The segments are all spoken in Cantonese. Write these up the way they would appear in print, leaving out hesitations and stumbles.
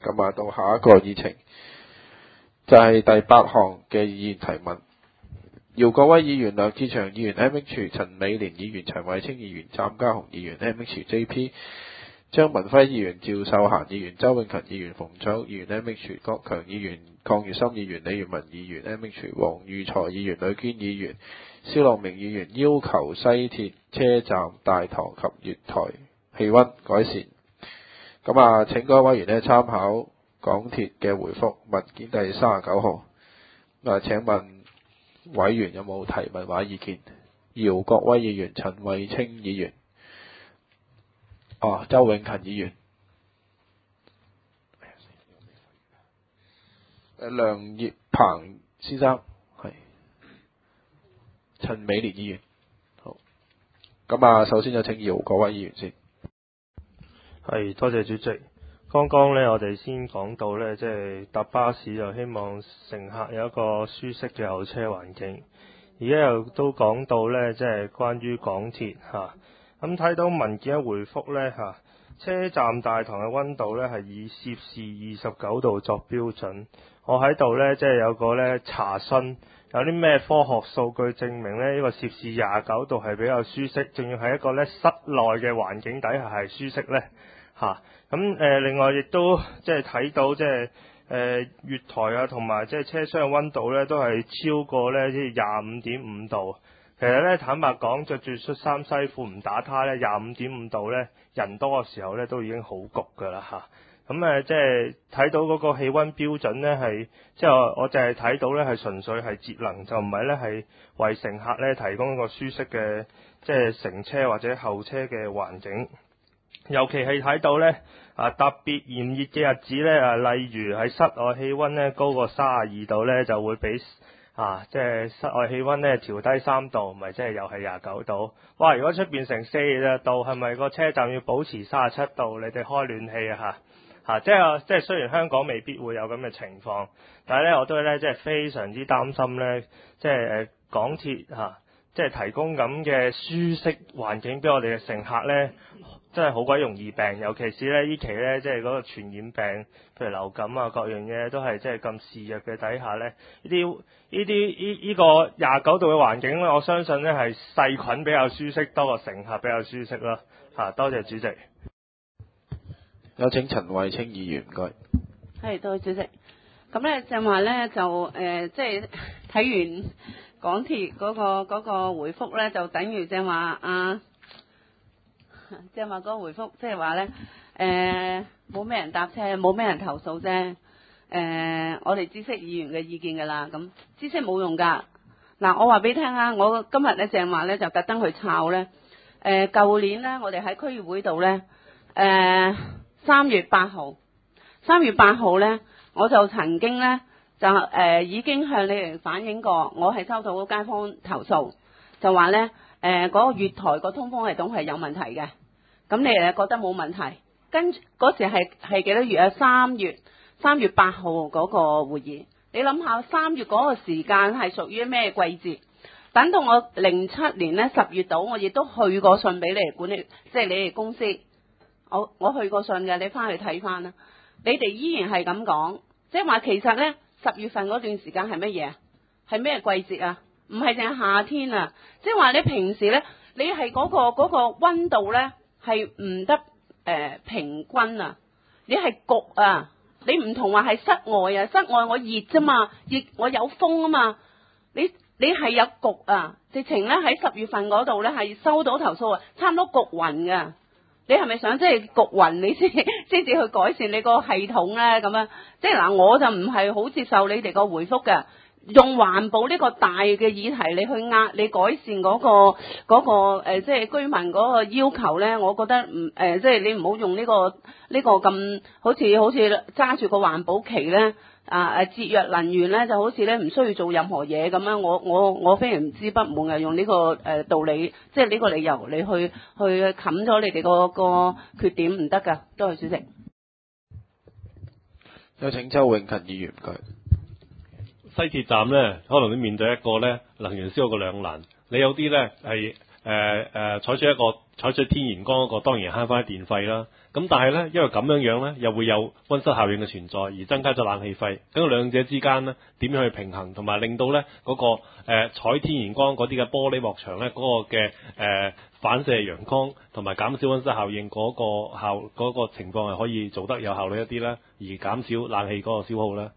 咁啊，到下一個議程就係第8項嘅議員提問。姚國威議員、梁志祥議員 MH、陳美蓮議員、陳偉清議員、湛家雄議員 MH、JP、張文輝議員、趙秀嫻議員、周永勤議員、馮卓議員 MH、郭強議員、鄺月森議員、李元文議員 MH、黃裕財議員、呂娟議員、蕭樂明議員要求西鐵車站大堂及月台氣溫改善。咁啊，請各位委員參考港鐵嘅回覆文件第39號。請問委員有冇提問或意見？姚國威議員、陳偉清議員、周永勤議員、梁業鵬先生，係陳美蓮議員。好，咁啊，首先就請姚國威議員先。 係，多謝主席。剛剛呢，我哋先講到呢，即係搭巴士就希望乘客有一個舒適嘅候車環境。而家又都講到呢，即係關於港鐵嚇。咁睇到文件嘅回覆呢，嚇，車站大堂嘅溫度呢係以攝氏29度作標準。我喺度呢，即係有個呢查詢，有啲咩科學數據證明呢？呢個攝氏29度係比較舒適，仲要係一個呢室內嘅環境底下係舒適呢。嚇。咁另外亦都即係睇到即係月台啊，同埋即係車廂嘅溫度呢，都係超過呢即係25.5度。其實呢，坦白講，着住恤衫西褲唔打呔呢，25.5度呢，人多嘅時候呢，都已經好焗㗎啦嚇。咁即係睇到嗰個氣溫標準呢，係即係我淨係睇到呢，係純粹係節能，就唔係呢係為乘客呢提供一個舒適嘅即係乘車或者候車嘅環境。尤其係睇到呢特別炎熱嘅日子呢，例如喺室外氣溫呢高過32度呢，就會俾即係室外氣溫呢調低3度，咪即係又係29度。哇！如果出邊成40度，係咪個車站要保持37度？你哋開暖氣啊即係雖然香港未必會有咁嘅情況，但係呢，我都呢，即係非常之擔心呢，即係港鐵即係提供咁嘅舒適環境俾我哋嘅乘客呢，真係好鬼容易病，尤其是呢期呢，即係嗰個傳染病，譬如流感啊各樣嘢都係即係咁肆虐嘅底下呢，呢個29度嘅環境呢，我相信呢係細菌比較舒適多過乘客比較舒適咯。多謝主席。 有請陳慧清議員，唔該。 係，多謝主席。咁呢正話呢，就即係睇完港鐵嗰個回覆呢，就等於正話正話嗰個回覆，即係話呢，冇咩人搭車，冇咩人投訴啫。我哋知悉議員嘅意見㗎啦，咁知悉冇用㗎。嗱，我話俾你聽啊，我今日呢正話呢，就特登去抄呢。舊年呢，我哋喺區議會度呢，3月8號呢，我就曾經呢，就已經向你哋反映過，我係收到街坊投訴，就話呢嗰個月台個通風系統係有問題嘅。咁你哋覺得冇問題？跟住嗰時係幾多月啊？3月8號嗰個會議，你諗下3月嗰個時間係屬於咩季節？等到我07年呢10月度，我亦都去過信俾你哋管理，即係你哋公司。我去過信嘅，你翻去睇翻啦。你哋依然係咁講，即係話其實呢10月份嗰段時間係乜嘢？係咩季節啊？唔係淨係夏天啊！即係話你平時呢，你係嗰個溫度呢係唔得平均啊！你係焗啊！你唔同話係室外啊，室外我熱啫嘛，熱我有風啊嘛。你係有焗啊！直情呢喺10月份嗰度呢係收到投訴啊，差唔多焗暈噶。你係咪想即係焗暈你先至去改善你個系統咧？咁樣即係嗱，我就唔係好接受你哋個回覆嘅。用環保呢個大嘅議題，你去你改善嗰個即係居民嗰個要求咧，我覺得即係你唔好用呢個咁好似揸住個環保旗咧節約能源咧，就好似咧唔需要做任何嘢咁樣。我非常之不滿嘅，用呢個道理，即係呢個理由你去冚咗你哋個缺點唔得㗎。多謝主席。 有請周永勤議員，唔該。 西鐵站呢，可能你面對一個呢能源消耗嘅兩難。你有啲呢係採取一個採取天然光嗰個當然慳翻啲電費啦。咁但係呢，因為咁樣呢，又會有溫室效應嘅存在，而增加咗冷氣費。咁兩者之間呢，點樣去平衡，同埋令到呢嗰個採天然光嗰啲嘅玻璃幕牆呢，嗰個嘅反射陽光同埋減少溫室效應嗰個情況係可以做得有效率一啲啦，而減少冷氣嗰個消耗啦。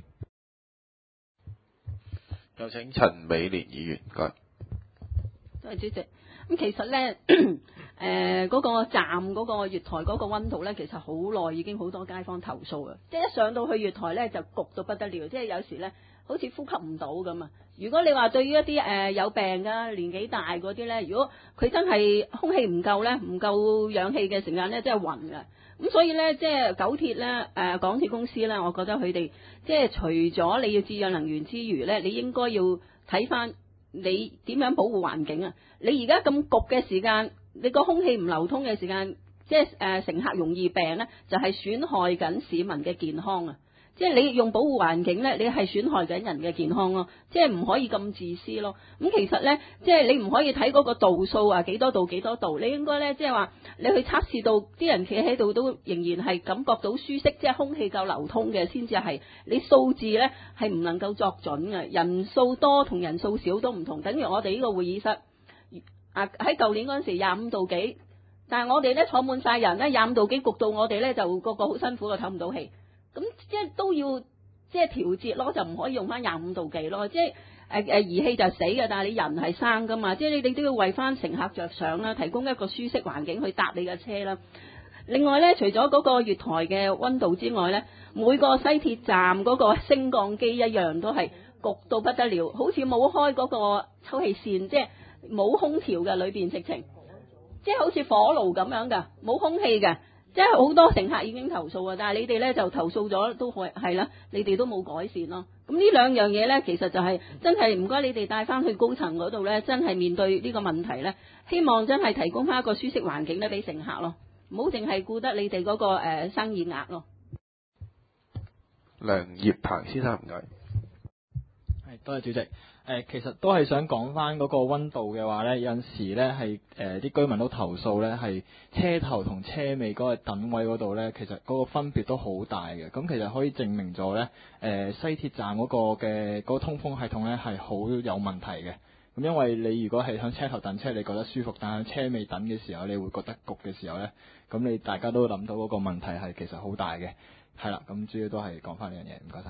有請陳美蓮議員，唔該。 多謝主席。咁其實咧，嗰個站嗰個月台嗰個溫度咧，其實好耐已經好多街坊投訴嘅，即係一上到去月台咧就焗到不得了，即係有時咧好似呼吸唔到咁啊！如果你話對於一啲有病㗎、年紀大嗰啲咧，如果佢真係空氣唔夠咧，唔夠氧氣嘅時間咧，真係暈㗎。咁所以咧，即係九鐵咧，港鐵公司咧，我覺得佢哋即係除咗你要節約能源之餘咧，你應該要睇翻你點樣保護環境啊！你而家咁焗嘅時間，你個空氣唔流通嘅時間，即係乘客容易病咧，就係損害緊市民嘅健康啊！即係你用保護環境咧，你係損害緊人嘅健康咯，即係唔可以咁自私咯。咁其實咧，即係你唔可以睇嗰個度數啊，幾多度幾多度，你應該咧即係話你去測試到啲人企喺度都仍然係感覺到舒適，即係空氣夠流通嘅先至係。你數字咧係唔能夠作準嘅，人數多同人數少都唔同。等於我哋呢個會議室喺舊年嗰陣時25度幾，但係我哋咧坐滿晒人咧25度幾焗到我哋咧就個個好辛苦啊，唞唔到氣。咁即係都要即係調節咯，就唔可以用翻25度幾咯。即係儀器就死嘅，但係你人係生噶嘛，即係你都要為翻乘客着想啦，提供一個舒適環境去搭你嘅車啦。另外咧，除咗嗰個月台嘅溫度之外咧，每個西鐵站嗰個升降機一樣都係焗到不得了，好似冇開嗰個抽氣扇，即係冇空調嘅裏邊直情，即係好似火爐咁樣㗎，冇空氣嘅。即係好多乘客已經投訴啊，但係你哋咧就投訴咗都係啦，你哋都冇改善咯。咁呢兩樣嘢咧，其實就係真係唔該你哋帶翻去高層嗰度咧，真係面對呢個問題咧，希望真係提供翻一個舒適環境咧俾乘客咯，唔好淨係顧得你哋嗰個生意額咯。 梁業鵬先生，唔該。 係，多謝主席。其實都係想講翻嗰個溫度嘅話呢，有陣時呢係啲居民都投訴呢，係車頭同車尾嗰個等位嗰度呢，其實嗰個分別都好大嘅。咁其實可以證明咗呢，西鐵站嗰個嘅嗰個通風系統呢係好有問題嘅。咁因為你如果係響車頭等車，你覺得舒服，但係車尾等嘅時候，你會覺得焗嘅時候呢，咁你大家都諗到嗰個問題係其實好大嘅。係啦，咁主要都係講翻呢樣嘢，唔該晒。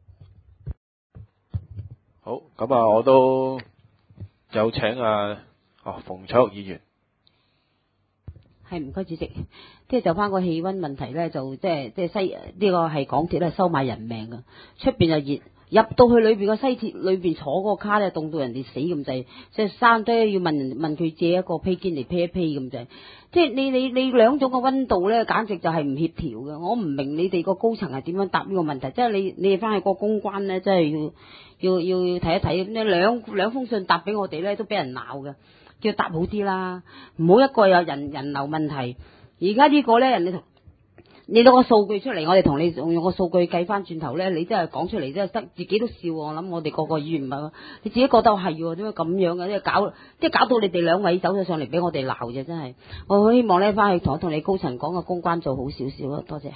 好，咁啊，我都有請馮彩玉議員。 係，唔該主席，即係就翻個氣温問題咧，就即係呢個係港鐵咧收買人命噶，出邊又熱，入到去裏邊個西鐵裏邊坐嗰個卡咧凍到人哋死咁滯，即係山都要問佢借一個披肩嚟披一披咁滯，即係你兩種嘅温度咧，簡直就係唔協調嘅。我唔明你哋個高層係點樣答呢個問題，即係你哋翻去個公關咧，真係要睇一睇。咁兩封信答俾我哋咧，都俾人鬧嘅，叫答好啲啦，唔好一個有人流問題。而家呢個咧，人哋你攞個數據出嚟，我哋同你用個數據計翻轉頭咧，你真係講出嚟真係得自己都笑。我諗我哋個個議員唔係，你自己覺得係喎，點解咁樣嘅？即係搞到你哋兩位走咗上嚟俾我哋鬧啫，真係。我好希望咧翻去同你高層講個公關做好少少咯，多謝。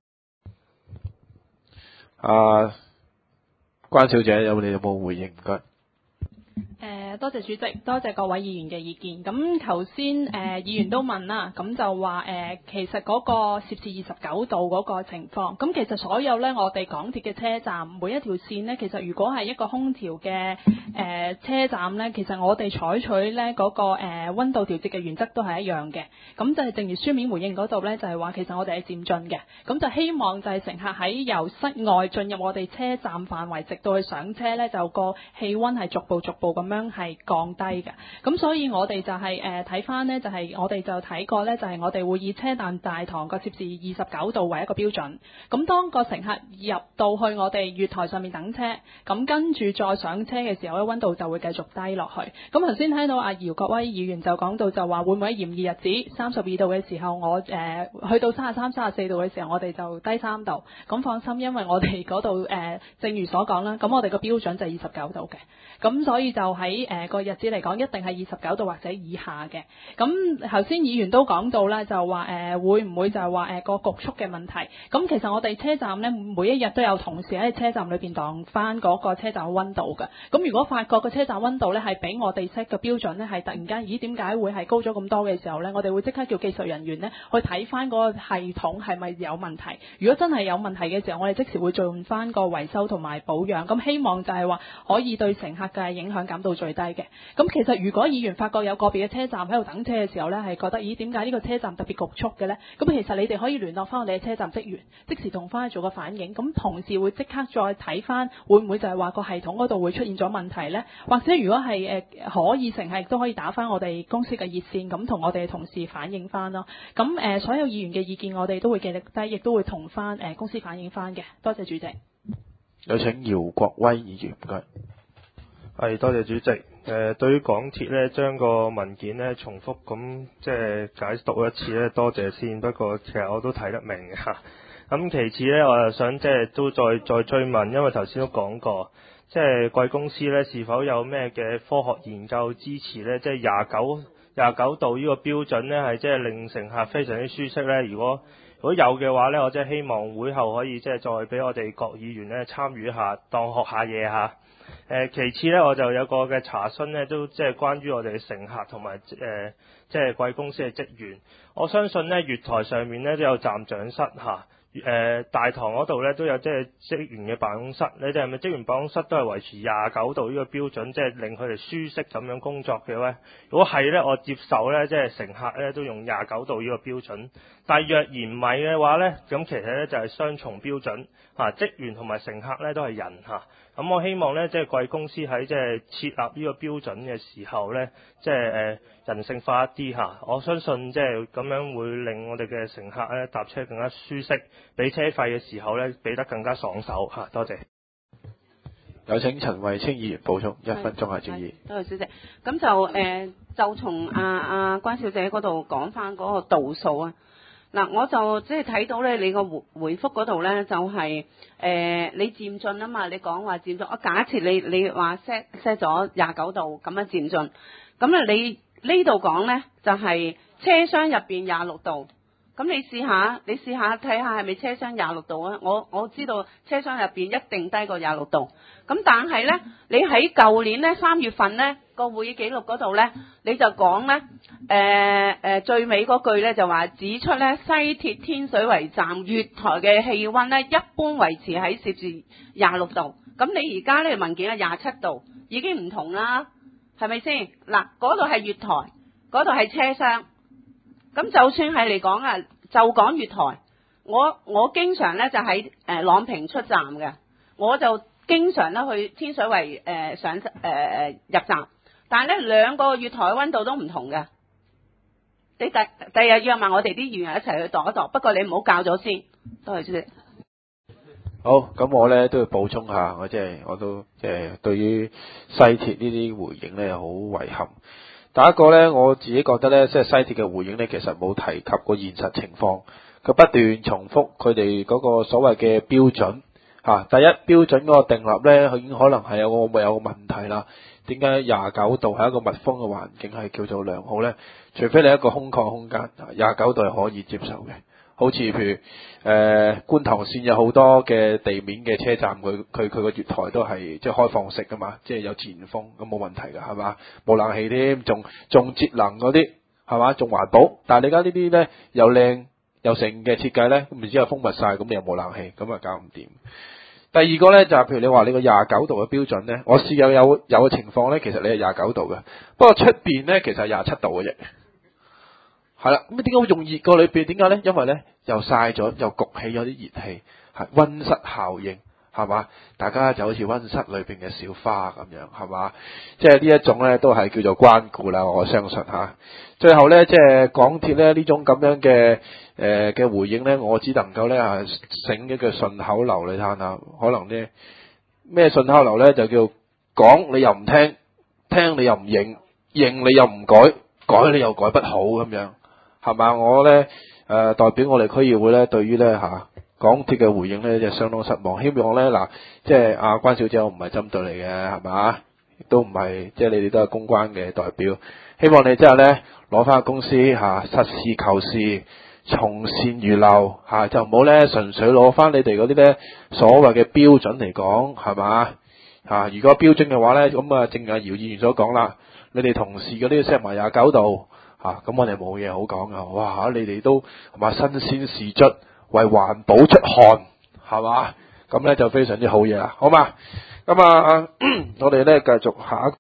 關小姐，你有冇回應？唔該。 多謝主席，多謝各位議員嘅意見。咁頭先議員都問啦，咁就話其實嗰個攝氏29度嗰個情況，咁其實所有呢，我哋港鐵嘅車站每一條線呢，其實如果係一個空調嘅車站呢，其實我哋採取呢嗰個溫度調節嘅原則都係一樣嘅。咁就係正如書面回應嗰度呢，就係話其實我哋係漸進嘅，咁就希望就係乘客喺由室外進入我哋車站範圍，直到去上車呢，就個氣溫係逐步咁樣係降低嘅。咁所以我哋就係睇翻呢，就係我哋就睇過呢，就係我哋會以車站大堂個攝氏29度為一個標準。咁當個乘客入到去我哋月台上面等車，咁跟住再上車嘅時候咧，溫度就會繼續低落去。咁頭先睇到阿姚國威議員就講到就話會唔會喺炎熱日子32度嘅時候，我去到33、34度嘅時候，我哋就低3度。咁放心，因為我哋嗰度正如所講啦，咁我哋個標準就係29度嘅。咁所以就喺個日子嚟講，一定係29度或者以下嘅。咁頭先議員都講到啦，就話會唔會就係話個局速嘅問題？咁其實我哋車站咧，每一日都有同事喺車站裏邊當翻嗰個車站嘅溫度嘅。咁如果發覺個車站溫度咧係比我哋 set 嘅標準咧係突然間，咦點解會係高咗咁多嘅時候咧，我哋會即刻叫技術人員咧去睇翻嗰個系統係咪有問題。如果真係有問題嘅時候，我哋即時會做翻個維修同埋保養。咁希望就係話可以對乘客嘅影響減到最低嘅。咁其實如果議員發覺有個別嘅車站喺度等車嘅時候咧，係覺得咦點解呢個車站特別局促嘅咧？咁其實你哋可以聯絡翻我哋嘅車站職員，即時同翻去做個反映。咁同事會即刻再睇翻，會唔會就係話個系統嗰度會出現咗問題咧？或者如果係可以乘客亦都可以打翻我哋公司嘅熱線，咁同我哋嘅同事反映翻咯。咁所有議員嘅意見我哋都會記錄低，亦都會同翻公司反映翻嘅。多謝主席。 有請姚國威議員，唔該。 係，多謝主席。對於港鐵呢，將個文件呢重複咁即係解讀一次呢，多謝先。不過其實我都睇得明嘅嚇。咁其次呢，我就想即係都再追問，因為頭先都講過，即係貴公司呢是否有咩嘅科學研究支持呢？即係廿九度呢個標準呢，係即係令乘客非常之舒適呢。如果有嘅話呢，我真係希望會後可以即係再俾我哋各議員呢參與下，當學下嘢嚇。其次呢，我就有個嘅查詢呢，都即係關於我哋嘅乘客同埋即係貴公司嘅職員。我相信呢，月台上面呢都有站長室嚇。大堂嗰度呢都有即係職員嘅辦公室，你哋係咪職員辦公室都係維持29度呢個標準，即係令佢哋舒適咁樣工作嘅呢？如果係呢，我接受呢，即係乘客呢都用29度呢個標準。但若然唔係嘅話呢，咁其實呢就係雙重標準嚇，職員同埋乘客呢都係人嚇。咁我希望呢，即係貴公司喺即係設立呢個標準嘅時候呢，即係人性化一啲嚇。我相信即係咁樣會令我哋嘅乘客呢搭車更加舒適，俾車費嘅時候呢俾得更加爽手嚇。多謝。 有請陳慧清議員補充，1分鐘係主議。 多謝小姐。咁就從關小姐嗰度講翻嗰個度數啊。嗱，我就即係睇到咧，你個回覆嗰度咧就係你漸進啊嘛，你講話漸進。我假設你話 set 咗29度咁樣漸進，咁咧你呢度講咧就係車廂入邊26度。咁你試下睇下係咪車廂26度啊？我知道車廂入邊一定低過26度。咁但係咧，你喺舊年咧3月份咧個會議記錄嗰度咧，你就講咧最尾嗰句咧就話指出咧西鐵天水圍站月台嘅氣溫咧一般維持喺攝氏26度。咁你而家呢個文件係27度，已經唔同啦，係咪先？嗱，嗰度係月台，嗰度係車廂。咁就算係嚟講啊，就講月台，我經常咧就喺朗屏出站嘅，我就經常咧去天水圍入站，但係咧兩個月台溫度都唔同嘅。你第日約埋我哋啲議員一齊去度一度，不過你唔好教咗先。多謝主席。 好，咁我咧都要補充下，我都對於西鐵呢啲回應咧好遺憾。第一個呢，我自己覺得呢，即係西鐵嘅回應呢，其實冇提及過現實情況，佢不斷重複佢哋嗰個所謂嘅標準嚇。第一標準嗰個訂立呢，佢已經可能係有個問題啦。點解29度係一個密封嘅環境係叫做良好呢？除非你一個空曠空間，29度係可以接受嘅。好似譬如觀塘線有好多嘅地面嘅車站，佢個月台都係即係開放式噶嘛，即係有自然風，咁冇問題噶，係嘛？冇冷氣添，仲節能嗰啲係嘛？仲環保。但係你而家呢啲咧又靚又成嘅設計咧，唔知又封密晒，咁你又冇冷氣，咁啊搞唔掂。第二個咧就係譬如你話你個29度嘅標準咧，我試有嘅情況咧，其實你係29度嘅，不過出邊咧其實係27度嘅啫。係啦，咁點解會用熱過裏邊？點解咧？因為咧又曬咗，又焗起咗啲熱氣，係溫室效應，係嘛？大家就好似溫室裏邊嘅小花咁樣，係嘛？即係呢一種咧都係叫做關顧啦，我相信嚇。最後咧，即係港鐵咧呢種咁樣嘅回應咧，我只能夠咧醒一句順口溜，你睇下，可能呢咩順口溜咧就叫講你又唔聽，聽你又唔認，認你又唔改，改你又改不好咁樣。係嘛？我咧代表我哋區議會咧，對於咧港鐵嘅回應咧，就相當失望。希望咧即係關小姐，我唔係針對你嘅，係嘛？ 亦都唔係即係你哋都係公關嘅代表。希望你之後咧攞翻公司實事求是，從善如流就唔好咧純粹攞翻你哋嗰啲咧所謂嘅標準嚟講，係嘛如果標準嘅話咧，咁正如姚議員所講啦，你哋同事嗰啲 set 埋29度咁我哋冇嘢好講噶。哇！你哋都係嘛新鮮事卒，為環保出汗，係嘛？咁咧就非常之好嘢啦，好嘛？咁我哋咧繼續下一